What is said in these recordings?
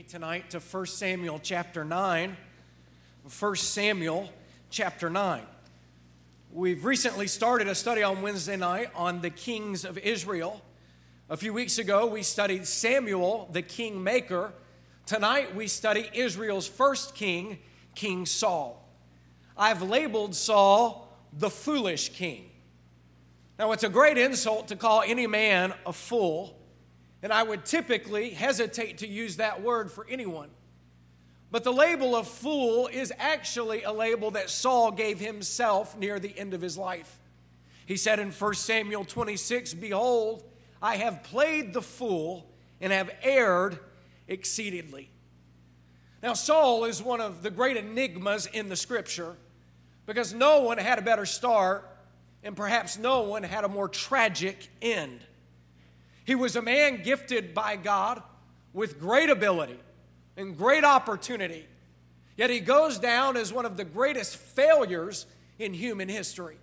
tonight to 1 Samuel chapter 9. 1 Samuel chapter 9. We've recently started a study on Wednesday night on the kings of Israel. A few weeks ago, we studied Samuel, the kingmaker. Tonight, we study Israel's first king, King Saul. I've labeled Saul the foolish king. Now, it's a great insult to call any man a fool, and I would typically hesitate to use that word for anyone. But the label of fool is actually a label that Saul gave himself near the end of his life. He said in 1 Samuel 26, "Behold, I have played the fool and have erred exceedingly." Now, Saul is one of the great enigmas in the Scripture because no one had a better start and perhaps no one had a more tragic end. He was a man gifted by God with great ability and great opportunity, yet he goes down as one of the greatest failures in human history.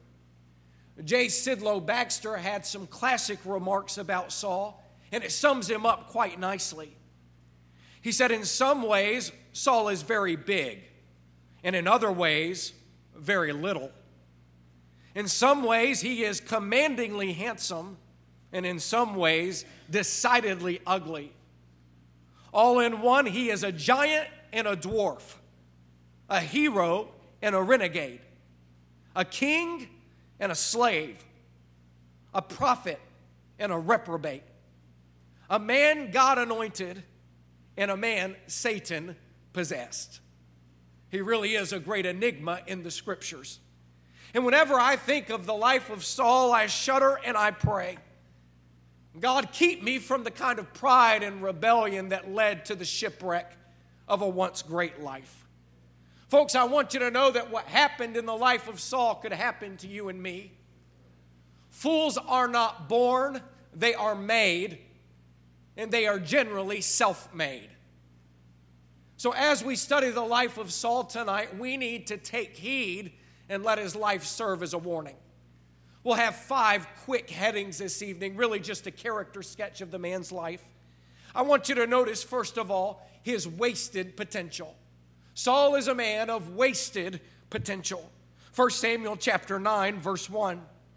J. Sidlow Baxter had some classic remarks about Saul, and it sums him up quite nicely. He said, in some ways, Saul is very big, and in other ways, very little. In some ways, he is commandingly handsome, and in some ways, decidedly ugly. All in one, he is a giant and a dwarf, a hero and a renegade, a king and a slave, a prophet and a reprobate, a man God anointed and a man Satan possessed. He really is a great enigma in the Scriptures. And whenever I think of the life of Saul, I shudder and I pray, God, keep me from the kind of pride and rebellion that led to the shipwreck of a once great life. Folks, I want you to know that what happened in the life of Saul could happen to you and me. Fools are not born, they are made, and they are generally self-made. So as we study the life of Saul tonight, we need to take heed and let his life serve as a warning. We'll have 5 quick headings this evening, really just a character sketch of the man's life. I want you to notice, first of all, his wasted potential. Saul is a man of wasted potential. 1 Samuel chapter 9, verse 1.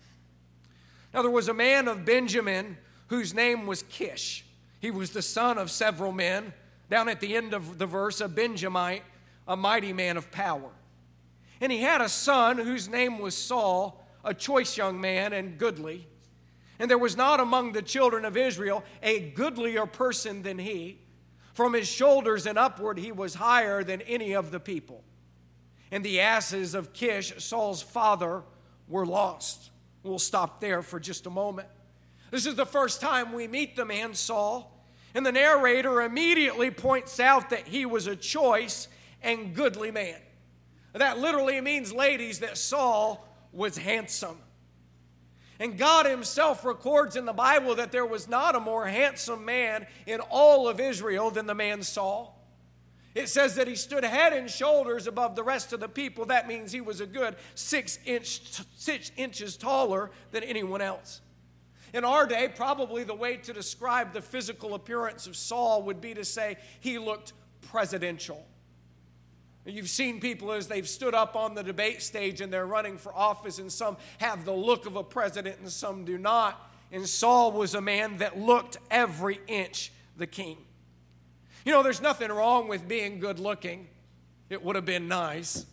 Now there was a man of Benjamin whose name was Kish. He was the son of several men. Down at the end of the verse, a Benjamite, a mighty man of power. And he had a son whose name was Saul, a choice young man and goodly. And there was not among the children of Israel a goodlier person than he. From his shoulders and upward he was higher than any of the people. And the asses of Kish, Saul's father, were lost. We'll stop there for just a moment. This is the first time we meet the man Saul. And the narrator immediately points out that he was a choice and goodly man. That literally means, ladies, that Saul was handsome. And God himself records in the Bible that there was not a more handsome man in all of Israel than the man Saul. It says that he stood head and shoulders above the rest of the people. That means he was a good 6 inches taller than anyone else. In our day, probably the way to describe the physical appearance of Saul would be to say he looked presidential. You've seen people as they've stood up on the debate stage and they're running for office, and some have the look of a president and some do not. And Saul was a man that looked every inch the king. You know, there's nothing wrong with being good looking. It would have been nice.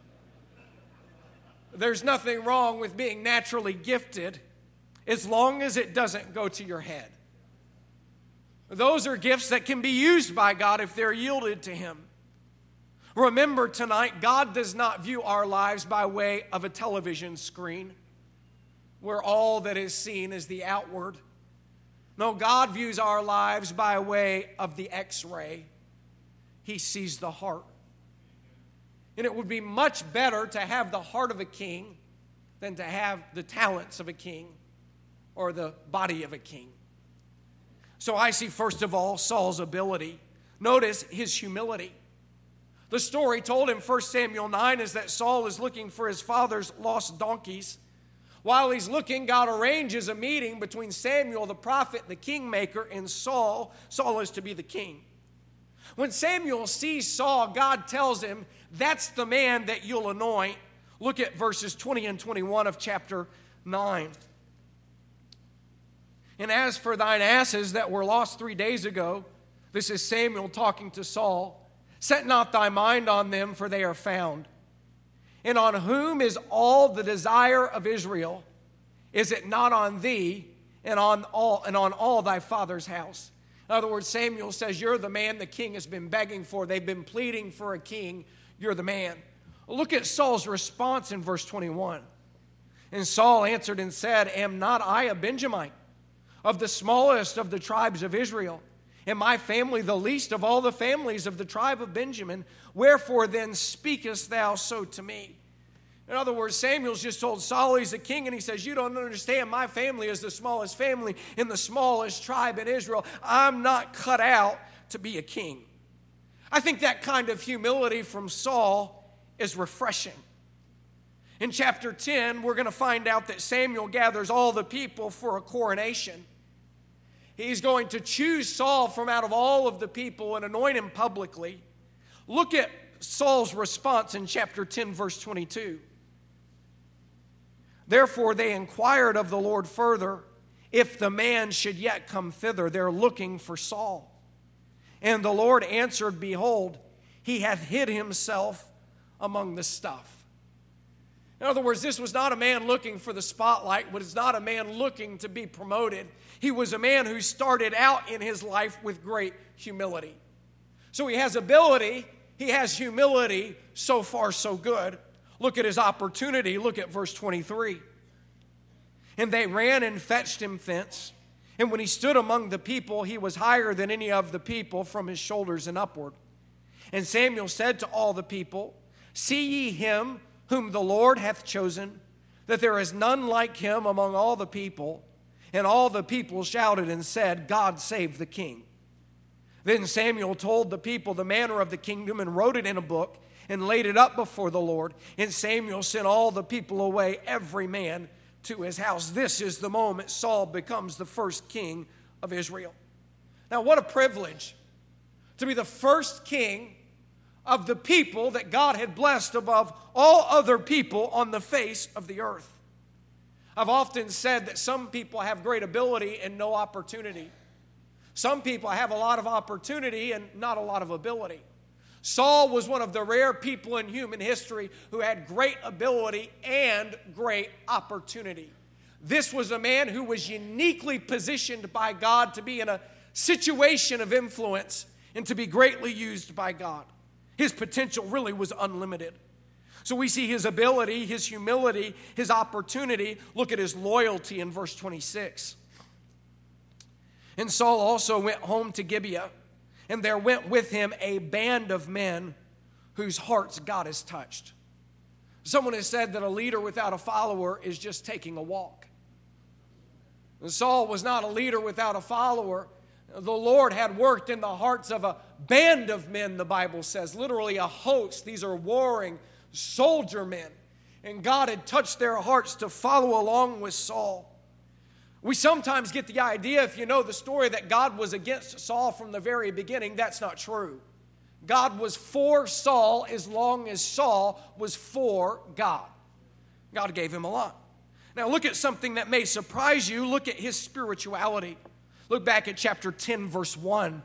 There's nothing wrong with being naturally gifted as long as it doesn't go to your head. Those are gifts that can be used by God if they're yielded to him. Remember tonight, God does not view our lives by way of a television screen where all that is seen is the outward. No, God views our lives by way of the X-ray. He sees the heart. And it would be much better to have the heart of a king than to have the talents of a king or the body of a king. So I see, first of all, Saul's ability. Notice his humility. The story told in 1 Samuel 9 is that Saul is looking for his father's lost donkeys. While he's looking, God arranges a meeting between Samuel the prophet, the kingmaker, and Saul. Saul is to be the king. When Samuel sees Saul, God tells him, that's the man that you'll anoint. Look at verses 20 and 21 of chapter 9. And as for thine asses that were lost 3 days ago, this is Samuel talking to Saul, set not thy mind on them, for they are found. And on whom is all the desire of Israel? Is it not on thee and on all thy father's house? In other words, Samuel says, you're the man the king has been begging for. They've been pleading for a king. You're the man. Look at Saul's response in verse 21. And Saul answered and said, am not I a Benjamite, of the smallest of the tribes of Israel, and my family the least of all the families of the tribe of Benjamin? Wherefore then speakest thou so to me? In other words, Samuel's just told Saul he's a king, and he says, you don't understand, my family is the smallest family in the smallest tribe in Israel. I'm not cut out to be a king. I think that kind of humility from Saul is refreshing. In chapter 10, we're going to find out that Samuel gathers all the people for a coronation. He's going to choose Saul from out of all of the people and anoint him publicly. Look at Saul's response in chapter 10, verse 22. Therefore they inquired of the Lord further, if the man should yet come thither. They're looking for Saul. And the Lord answered, behold, he hath hid himself among the stuff. In other words, this was not a man looking for the spotlight. It was not a man looking to be promoted. He was a man who started out in his life with great humility. So he has ability, he has humility, so far so good. Look at his opportunity. Look at verse 23. And they ran and fetched him thence. And when he stood among the people, he was higher than any of the people from his shoulders and upward. And Samuel said to all the people, see ye him whom the Lord hath chosen, that there is none like him among all the people. And all the people shouted and said, God save the king. Then Samuel told the people the manner of the kingdom and wrote it in a book and laid it up before the Lord. And Samuel sent all the people away, every man to his house. This is the moment Saul becomes the first king of Israel. Now, what a privilege to be the first king of the people that God had blessed above all other people on the face of the earth. I've often said that some people have great ability and no opportunity. Some people have a lot of opportunity and not a lot of ability. Saul was one of the rare people in human history who had great ability and great opportunity. This was a man who was uniquely positioned by God to be in a situation of influence and to be greatly used by God. His potential really was unlimited. So we see his ability, his humility, his opportunity. Look at his loyalty in verse 26. And Saul also went home to Gibeah, and there went with him a band of men whose hearts God has touched. Someone has said that a leader without a follower is just taking a walk. And Saul was not a leader without a follower. The Lord had worked in the hearts of a band of men, the Bible says, literally a host. These are warring soldier men. And God had touched their hearts to follow along with Saul. We sometimes get the idea, if you know the story, that God was against Saul from the very beginning. That's not true. God was for Saul as long as Saul was for God. God gave him a lot. Now look at something that may surprise you. Look at his spirituality. Look back at chapter 10, verse 1.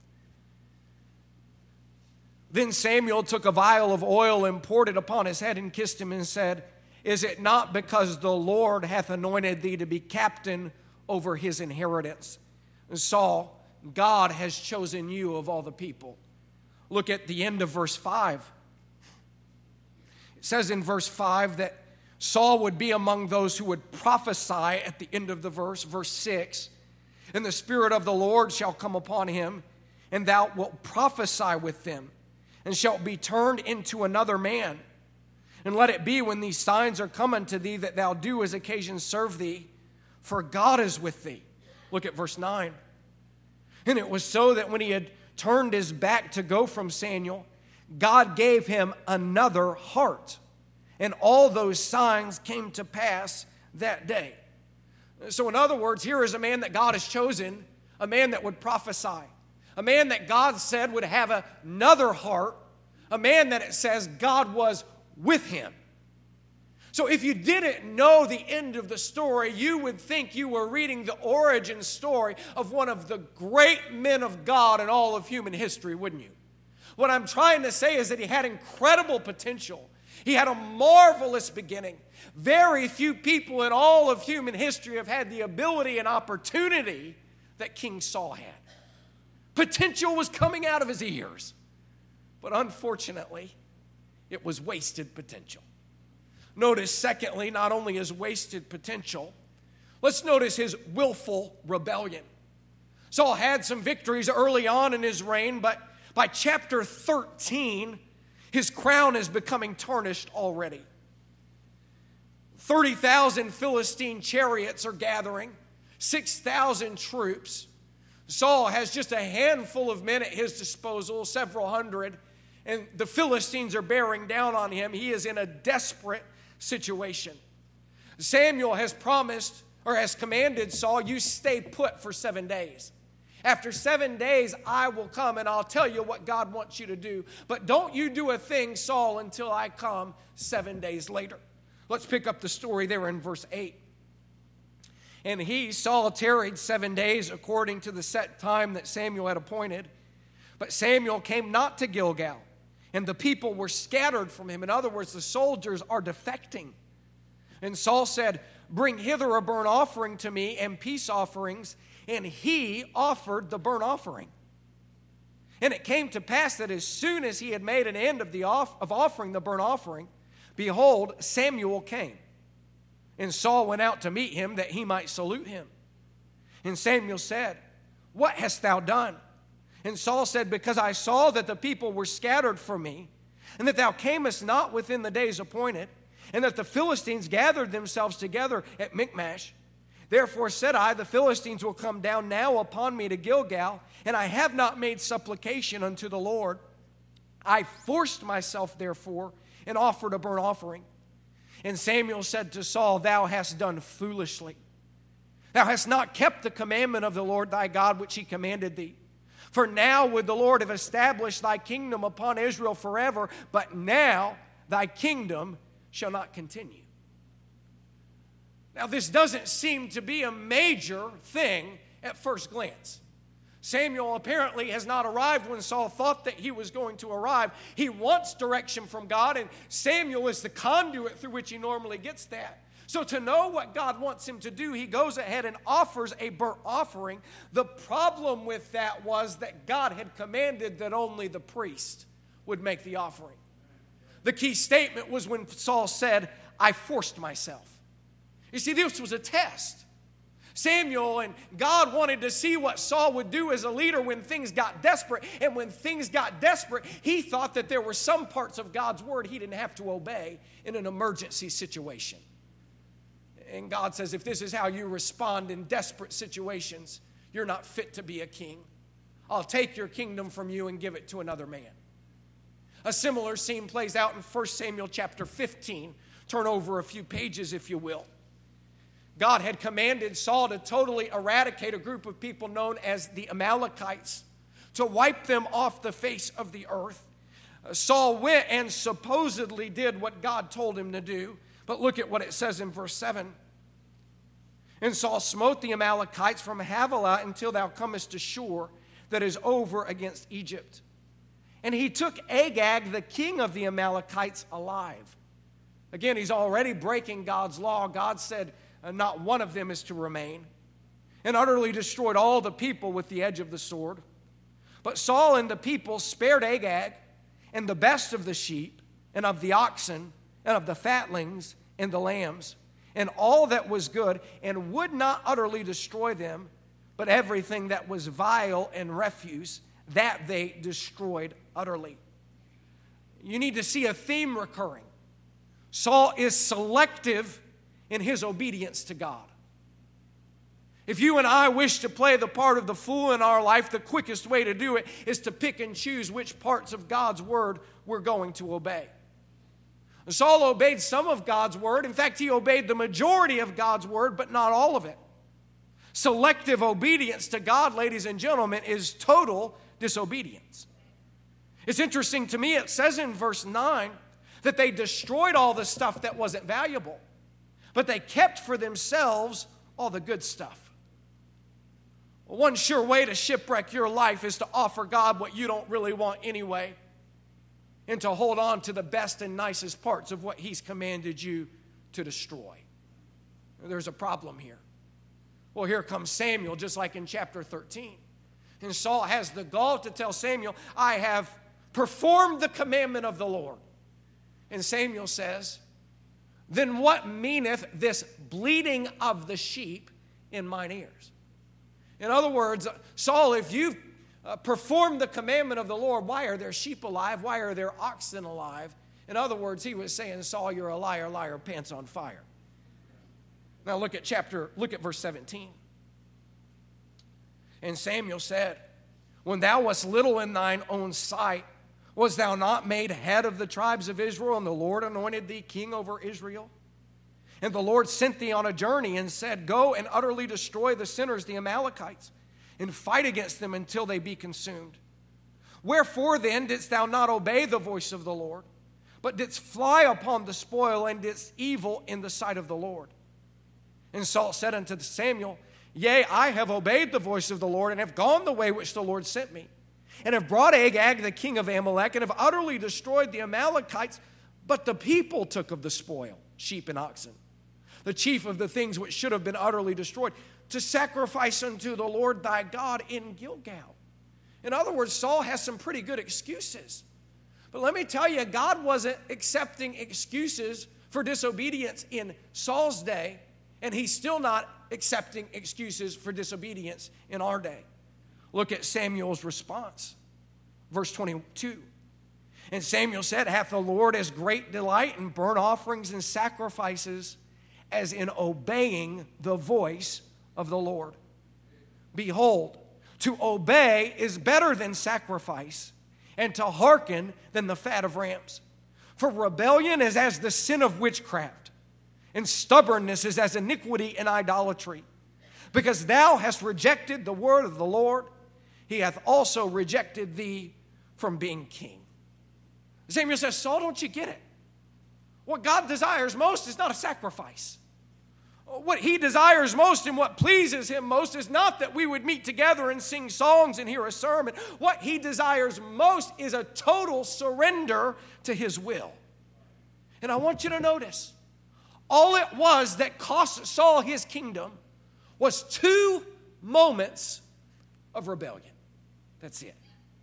Then Samuel took a vial of oil and poured it upon his head and kissed him and said, is it not because the Lord hath anointed thee to be captain over his inheritance? And Saul, God has chosen you of all the people. Look at the end of verse 5. It says in verse 5 that Saul would be among those who would prophesy at the end of the verse. Verse 6, and the Spirit of the Lord shall come upon him, and thou wilt prophesy with them, and shalt be turned into another man. And let it be when these signs are come unto thee that thou do as occasion serve thee, for God is with thee. Look at verse 9. And it was so that when he had turned his back to go from Samuel, God gave him another heart. And all those signs came to pass that day. So in other words, here is a man that God has chosen, a man that would prophesy. a man that God said would have another heart, a man that it says God was with him. So if you didn't know the end of the story, you would think you were reading the origin story of one of the great men of God in all of human history, wouldn't you? What I'm trying to say is that he had incredible potential. He had a marvelous beginning. Very few people in all of human history have had the ability and opportunity that King Saul had. Potential was coming out of his ears. But unfortunately, it was wasted potential. Notice, secondly, not only his wasted potential, let's notice his willful rebellion. Saul had some victories early on in his reign, but by chapter 13, his crown is becoming tarnished already. 30,000 Philistine chariots are gathering, 6,000 troops. Saul has just a handful of men at his disposal, several hundred, and the Philistines are bearing down on him. He is in a desperate situation. Samuel has promised, or has commanded Saul, you stay put for 7 days. After 7 days, I will come and I'll tell you what God wants you to do. But don't you do a thing, Saul, until I come 7 days later. Let's pick up the story there in verse 8. And Saul, tarried 7 days according to the set time that Samuel had appointed. But Samuel came not to Gilgal, and the people were scattered from him. In other words, the soldiers are defecting. And Saul said, bring hither a burnt offering to me and peace offerings. And he offered the burnt offering. And it came to pass that as soon as he had made an end of offering the burnt offering, behold, Samuel came. And Saul went out to meet him that he might salute him. And Samuel said, what hast thou done? And Saul said, because I saw that the people were scattered from me, and that thou camest not within the days appointed, and that the Philistines gathered themselves together at Michmash. Therefore said I, the Philistines will come down now upon me to Gilgal, and I have not made supplication unto the Lord. I forced myself, therefore, and offered a burnt offering. And Samuel said to Saul, thou hast done foolishly. Thou hast not kept the commandment of the Lord thy God, which he commanded thee. For now would the Lord have established thy kingdom upon Israel forever, but now thy kingdom shall not continue. Now, this doesn't seem to be a major thing at first glance. Samuel apparently has not arrived when Saul thought that he was going to arrive. He wants direction from God, and Samuel is the conduit through which he normally gets that. So to know what God wants him to do, he goes ahead and offers a burnt offering. The problem with that was that God had commanded that only the priest would make the offering. The key statement was when Saul said, I forced myself. You see, this was a test. Samuel and God wanted to see what Saul would do as a leader when things got desperate. And when things got desperate, he thought that there were some parts of God's word he didn't have to obey in an emergency situation. And God says, if this is how you respond in desperate situations, you're not fit to be a king. I'll take your kingdom from you and give it to another man. A similar scene plays out in 1 Samuel chapter 15. Turn over a few pages, if you will. God had commanded Saul to totally eradicate a group of people known as the Amalekites, to wipe them off the face of the earth. Saul went and supposedly did what God told him to do. But look at what it says in verse 7. And Saul smote the Amalekites from Havilah until thou comest to Shur, that is over against Egypt. And he took Agag, the king of the Amalekites, alive. Again, he's already breaking God's law. God said not one of them is to remain. And utterly destroyed all the people with the edge of the sword. But Saul and the people spared Agag, and the best of the sheep, and of the oxen, and of the fatlings, and the lambs, and all that was good, and would not utterly destroy them, but everything that was vile and refuse, that they destroyed utterly. You need to see a theme recurring. Saul is selective in his obedience to God. If you and I wish to play the part of the fool in our life, the quickest way to do it is to pick and choose which parts of God's word we're going to obey. Saul obeyed some of God's word. In fact, he obeyed the majority of God's word, but not all of it. Selective obedience to God, ladies and gentlemen, is total disobedience. It's interesting to me, it says in verse 9 that they destroyed all the stuff that wasn't valuable, but they kept for themselves all the good stuff. Well, one sure way to shipwreck your life is to offer God what you don't really want anyway, and to hold on to the best and nicest parts of what He's commanded you to destroy. There's a problem here. Well, here comes Samuel, just like in chapter 13. And Saul has the gall to tell Samuel, I have performed the commandment of the Lord. And Samuel says, then what meaneth this bleating of the sheep in mine ears? In other words, Saul, if you've performed the commandment of the Lord, why are there sheep alive? Why are there oxen alive? In other words, he was saying, Saul, you're a liar, liar, pants on fire. Now look at verse 17. And Samuel said, when thou wast little in thine own sight, was thou not made head of the tribes of Israel, and the Lord anointed thee king over Israel? And the Lord sent thee on a journey and said, go and utterly destroy the sinners, the Amalekites, and fight against them until they be consumed. Wherefore then didst thou not obey the voice of the Lord, but didst fly upon the spoil, and didst evil in the sight of the Lord? And Saul said unto Samuel, yea, I have obeyed the voice of the Lord, and have gone the way which the Lord sent me, and have brought Agag, the king of Amalek, and have utterly destroyed the Amalekites. But the people took of the spoil, sheep and oxen, the chief of the things which should have been utterly destroyed, to sacrifice unto the Lord thy God in Gilgal. In other words, Saul has some pretty good excuses. But let me tell you, God wasn't accepting excuses for disobedience in Saul's day, and He's still not accepting excuses for disobedience in our day. Look at Samuel's response. Verse 22. And Samuel said, hath the Lord as great delight in burnt offerings and sacrifices as in obeying the voice of the Lord? Behold, to obey is better than sacrifice, and to hearken than the fat of rams. For rebellion is as the sin of witchcraft, and stubbornness is as iniquity and idolatry. Because thou hast rejected the word of the Lord, He hath also rejected thee from being king. Samuel says, Saul, don't you get it? What God desires most is not a sacrifice. What He desires most and what pleases Him most is not that we would meet together and sing songs and hear a sermon. What He desires most is a total surrender to His will. And I want you to notice, all it was that cost Saul his kingdom was 2 moments of rebellion. That's it.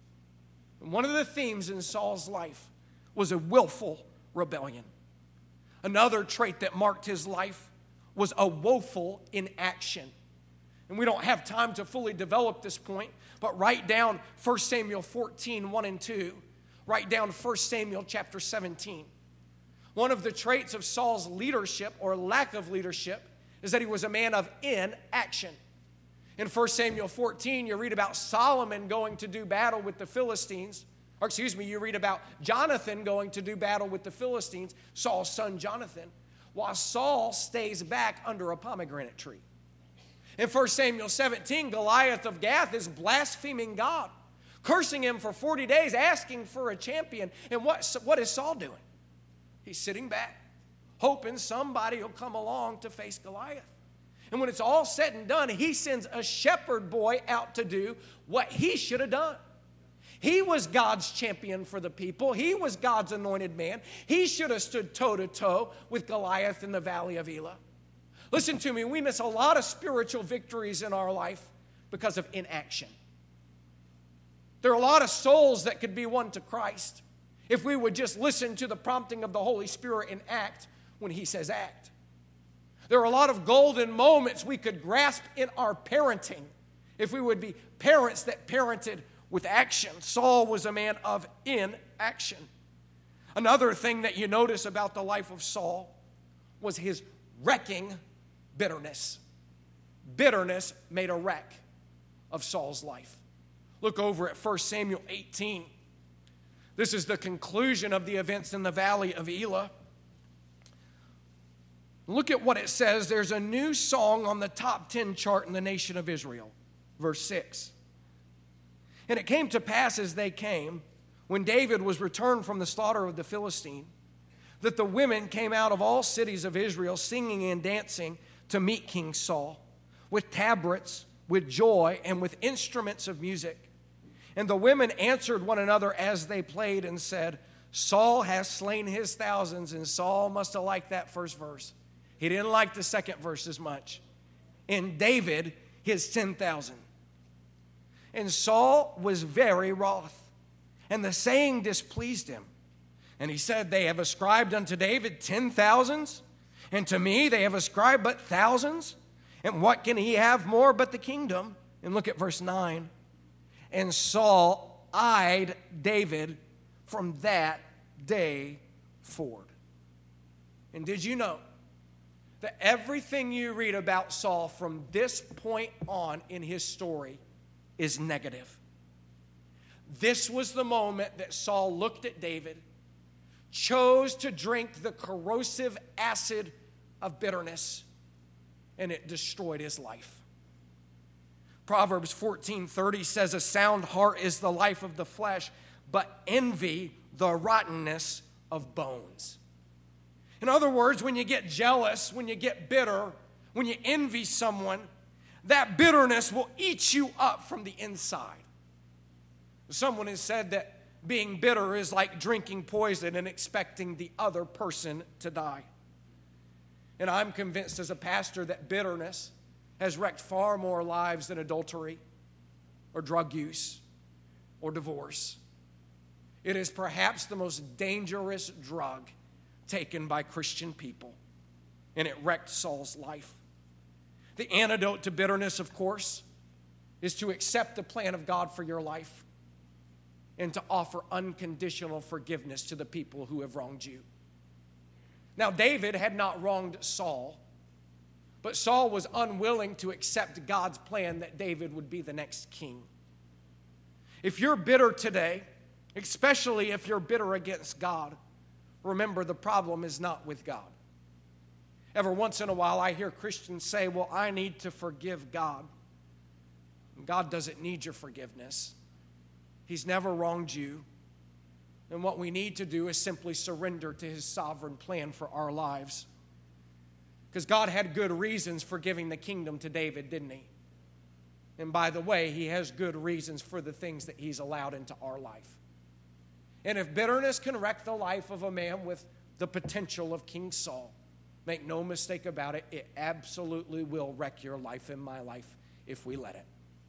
And one of the themes in Saul's life was a willful rebellion. Another trait that marked his life was a woeful inaction. And we don't have time to fully develop this point, but write down 1 Samuel 14, 1 and 2. Write down 1 Samuel chapter 17. One of the traits of Saul's leadership or lack of leadership is that he was a man of inaction. In 1 Samuel 14, you read about Solomon going to do battle with the Philistines. You read about Jonathan going to do battle with the Philistines, Saul's son Jonathan, while Saul stays back under a pomegranate tree. In 1 Samuel 17, Goliath of Gath is blaspheming God, cursing Him for 40 days, asking for a champion. And what is Saul doing? He's sitting back, hoping somebody will come along to face Goliath. And when it's all said and done, he sends a shepherd boy out to do what he should have done. He was God's champion for the people. He was God's anointed man. He should have stood toe-to-toe with Goliath in the valley of Elah. Listen to me, we miss a lot of spiritual victories in our life because of inaction. There are a lot of souls that could be won to Christ if we would just listen to the prompting of the Holy Spirit and act when He says act. There are a lot of golden moments we could grasp in our parenting if we would be parents that parented with action. Saul was a man of inaction. Another thing that you notice about the life of Saul was his wrecking bitterness. Bitterness made a wreck of Saul's life. Look over at 1 Samuel 18. This is the conclusion of the events in the valley of Elah. Look at what it says. There's a new song on the top 10 chart in the nation of Israel. Verse 6. And it came to pass as they came, when David was returned from the slaughter of the Philistine, that the women came out of all cities of Israel singing and dancing to meet King Saul, with tabrets, with joy, and with instruments of music. And the women answered one another as they played and said, Saul has slain his thousands. And Saul must have liked that first verse. He didn't like the second verse as much. And David, his 10,000. And Saul was very wroth, and the saying displeased him. And he said, they have ascribed unto David 10,000s, and to me they have ascribed but thousands. And what can he have more but the kingdom? And look at verse 9. And Saul eyed David from that day forward. And did you know that everything you read about Saul from this point on in his story is negative? This was the moment that Saul looked at David, chose to drink the corrosive acid of bitterness, and it destroyed his life. Proverbs 14:30 says, a sound heart is the life of the flesh, but envy the rottenness of bones. In other words, when you get jealous, when you get bitter, when you envy someone, that bitterness will eat you up from the inside. Someone has said that being bitter is like drinking poison and expecting the other person to die. And I'm convinced as a pastor that bitterness has wrecked far more lives than adultery or drug use or divorce. It is perhaps the most dangerous drug taken by Christian people, and it wrecked Saul's life. The antidote to bitterness, of course, is to accept the plan of God for your life and to offer unconditional forgiveness to the people who have wronged you. Now, David had not wronged Saul, but Saul was unwilling to accept God's plan that David would be the next king. If you're bitter today, especially if you're bitter against God, remember the problem is not with God. Every once in a while I hear Christians say, well, I need to forgive God. God doesn't need your forgiveness. He's never wronged you. And what we need to do is simply surrender to His sovereign plan for our lives. Because God had good reasons for giving the kingdom to David, didn't He? And by the way, He has good reasons for the things that He's allowed into our life. And if bitterness can wreck the life of a man with the potential of King Saul, make no mistake about it, it absolutely will wreck your life and my life if we let it.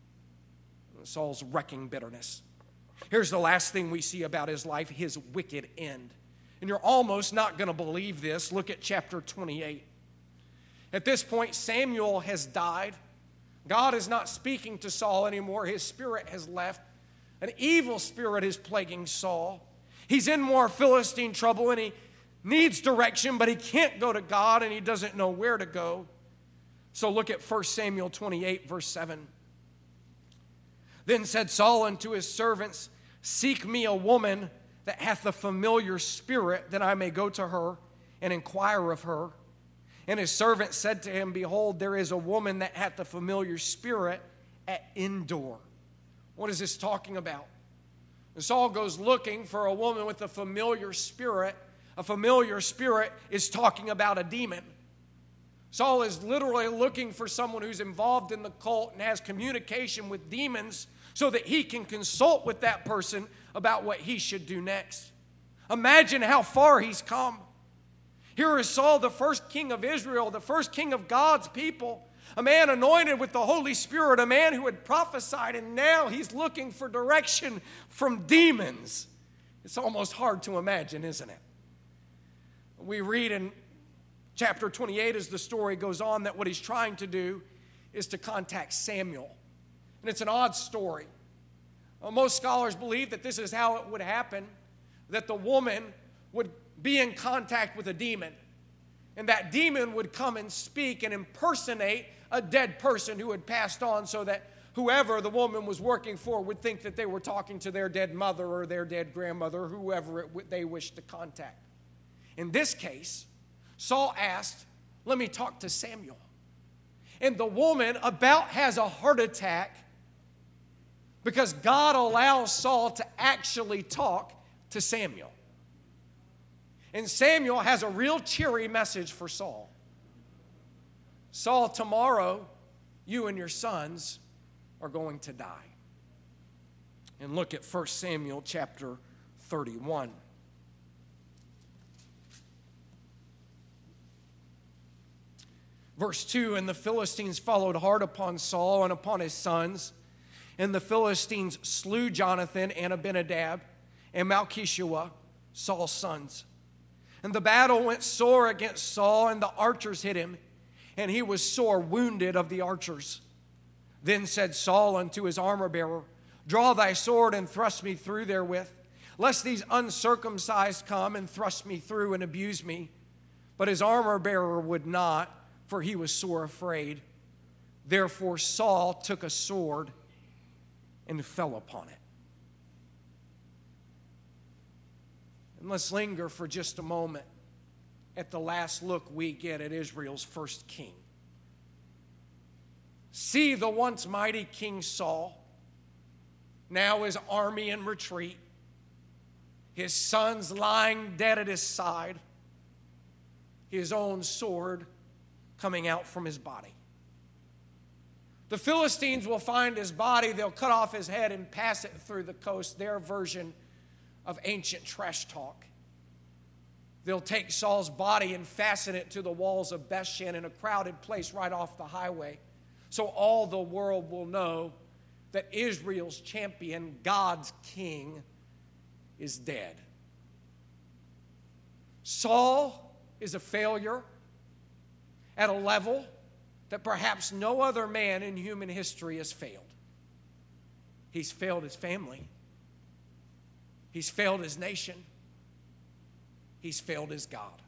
Saul's wrecking bitterness. Here's the last thing we see about his life, his wicked end. And you're almost not going to believe this. Look at chapter 28. At this point, Samuel has died. God is not speaking to Saul anymore. His spirit has left. An evil spirit is plaguing Saul. He's in more Philistine trouble and he needs direction, but he can't go to God and he doesn't know where to go. So look at 1 Samuel 28, verse 7. Then said Saul unto his servants, seek me a woman that hath a familiar spirit, that I may go to her and inquire of her. And his servant said to him, behold, there is a woman that hath a familiar spirit at Endor. What is this talking about? And Saul goes looking for a woman with a familiar spirit. A familiar spirit is talking about a demon. Saul is literally looking for someone who's involved in the cult and has communication with demons so that he can consult with that person about what he should do next. Imagine how far he's come. Here is Saul, the first king of Israel, the first king of God's people, a man anointed with the Holy Spirit, a man who had prophesied, and now he's looking for direction from demons. It's almost hard to imagine, isn't it? We read in chapter 28 as the story goes on that what he's trying to do is to contact Samuel. And it's an odd story. Most scholars believe that this is how it would happen, that the woman would be in contact with a demon, and that demon would come and speak and impersonate a dead person who had passed on, so that whoever the woman was working for would think that they were talking to their dead mother or their dead grandmother, whoever they wished to contact. In this case, Saul asked, let me talk to Samuel. And the woman about has a heart attack because God allows Saul to actually talk to Samuel. And Samuel has a real cheery message for Saul. Saul, tomorrow, you and your sons are going to die. And look at 1 Samuel chapter 31. Verse 2, and the Philistines followed hard upon Saul and upon his sons. And the Philistines slew Jonathan and Abinadab and Malchishua, Saul's sons. And the battle went sore against Saul, and the archers hit him, and he was sore wounded of the archers. Then said Saul unto his armor-bearer, draw thy sword and thrust me through therewith, lest these uncircumcised come and thrust me through and abuse me. But his armor-bearer would not, for he was sore afraid. Therefore Saul took a sword and fell upon it. And let's linger for just a moment at the last look we get at Israel's first king. See the once mighty King Saul, now his army in retreat, his sons lying dead at his side, his own sword coming out from his body. The Philistines will find his body, they'll cut off his head and pass it through the coast, their version of ancient trash talk. They'll take Saul's body and fasten it to the walls of Bethshan in a crowded place right off the highway, so all the world will know that Israel's champion, God's king, is dead. Saul is a failure at a level that perhaps no other man in human history has failed. He's failed his family. He's failed his nation. He's failed his God.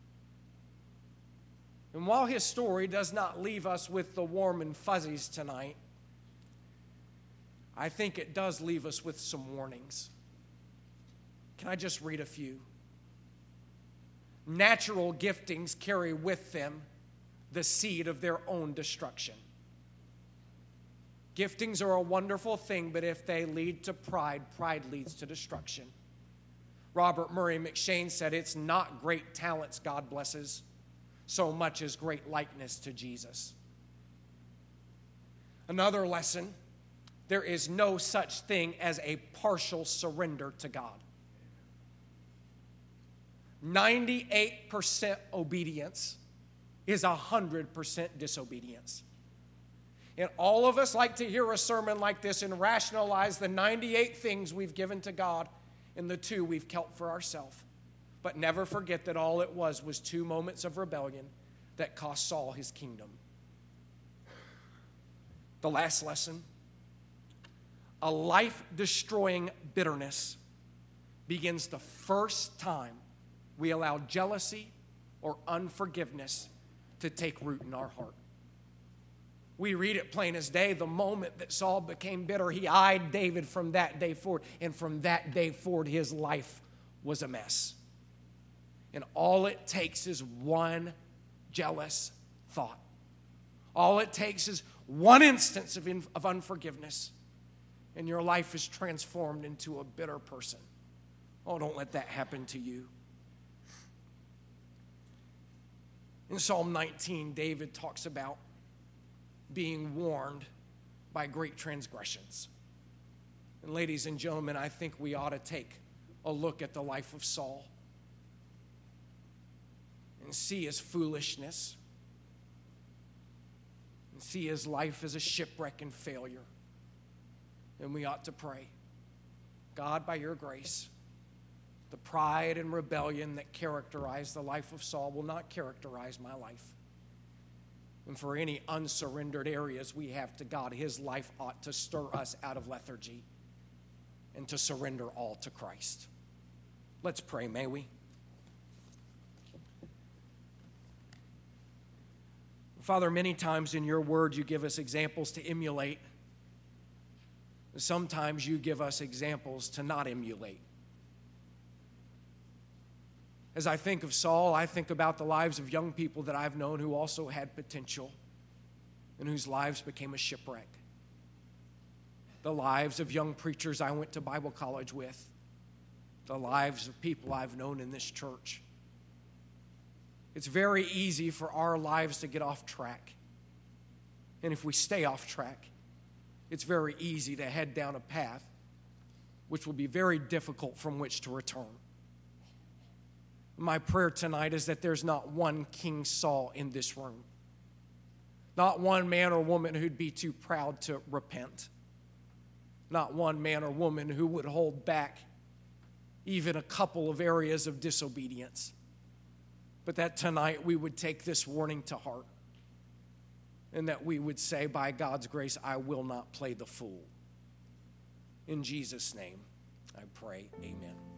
And while his story does not leave us with the warm and fuzzies tonight, I think it does leave us with some warnings. Can I just read a few? Natural giftings carry with them the seed of their own destruction. Giftings are a wonderful thing, but if they lead to pride, pride leads to destruction. Robert Murray McShane said, it's not great talents God blesses so much as great likeness to Jesus. Another lesson, there is no such thing as a partial surrender to God. 98% obedience is 100% disobedience. And all of us like to hear a sermon like this and rationalize the 98 things we've given to God and the 2 we've kept for ourselves. But never forget that all it was 2 moments of rebellion that cost Saul his kingdom. The last lesson, a life-destroying bitterness begins the first time we allow jealousy or unforgiveness to take root in our heart. We read it plain as day. The moment that Saul became bitter, he eyed David from that day forward. And from that day forward, his life was a mess. And all it takes is one jealous thought. All it takes is one instance of unforgiveness. And your life is transformed into a bitter person. Oh, don't let that happen to you. In Psalm 19, David talks about being warned by great transgressions. And ladies and gentlemen, I think we ought to take a look at the life of Saul and see his foolishness and see his life as a shipwreck and failure. And we ought to pray, God, by your grace, the pride and rebellion that characterized the life of Saul will not characterize my life. And for any unsurrendered areas we have to God, his life ought to stir us out of lethargy and to surrender all to Christ. Let's pray, may we? Father, many times in your word you give us examples to emulate. Sometimes you give us examples to not emulate. As I think of Saul, I think about the lives of young people that I've known who also had potential and whose lives became a shipwreck. The lives of young preachers I went to Bible college with. The lives of people I've known in this church. It's very easy for our lives to get off track. And if we stay off track, it's very easy to head down a path which will be very difficult from which to return. My prayer tonight is that there's not one King Saul in this room. Not one man or woman who'd be too proud to repent. Not one man or woman who would hold back even a couple of areas of disobedience. But that tonight we would take this warning to heart. And that we would say, by God's grace, I will not play the fool. In Jesus' name, I pray, amen.